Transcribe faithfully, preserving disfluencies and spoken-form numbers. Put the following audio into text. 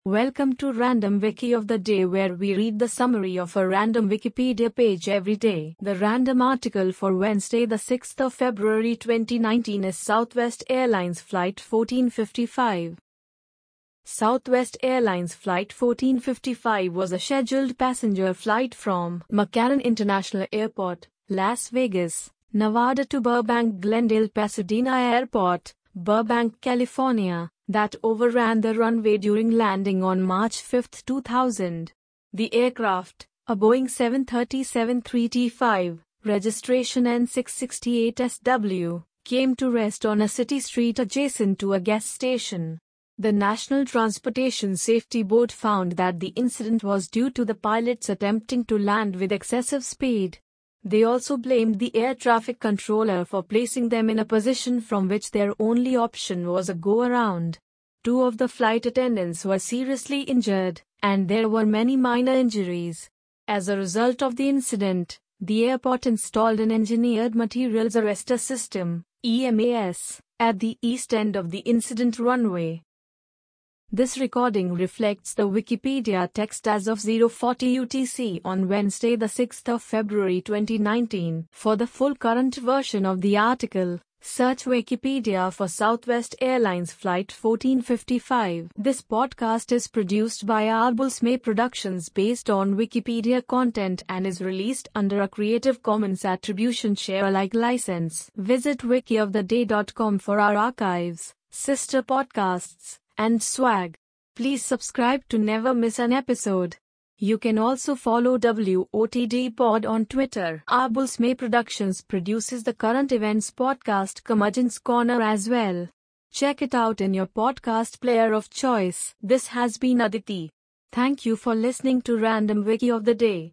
Welcome to Random Wiki of the Day, where we read the summary of a random Wikipedia page every day. The random article for Wednesday, the sixth of February twenty nineteen is Southwest Airlines Flight fourteen fifty-five. Southwest Airlines Flight fourteen fifty-five was a scheduled passenger flight from McCarran International Airport, Las Vegas, Nevada to Burbank-Glendale Pasadena Airport, Burbank, California, that overran the runway during landing on March fifth, two thousand. The aircraft, a Boeing seven thirty-seven three T five, registration N six sixty-eight S W, came to rest on a city street adjacent to a gas station. The National Transportation Safety Board found that the incident was due to the pilots attempting to land with excessive speed. They also blamed the air traffic controller for placing them in a position from which their only option was a go-around. Two of the flight attendants were seriously injured, and there were many minor injuries. As a result of the incident, the airport installed an Engineered Materials Arrestor System, E M A S, at the east end of the incident runway. This recording reflects the Wikipedia text as of zero forty U T C on Wednesday, the sixth of February twenty nineteen. For the full current version of the article, search Wikipedia for Southwest Airlines Flight fourteen fifty-five. This podcast is produced by Arbus May Productions based on Wikipedia content and is released under a Creative Commons Attribution Share Alike license. Visit wiki of the day dot com for our archives, sister podcasts, and swag. Please subscribe to never miss an episode. You can also follow W O T D Pod on Twitter. Arbus May Productions produces the current events podcast Curmudgeon's Corner as well. Check it out in your podcast player of choice. This has been Aditi. Thank you for listening to Random Wiki of the Day.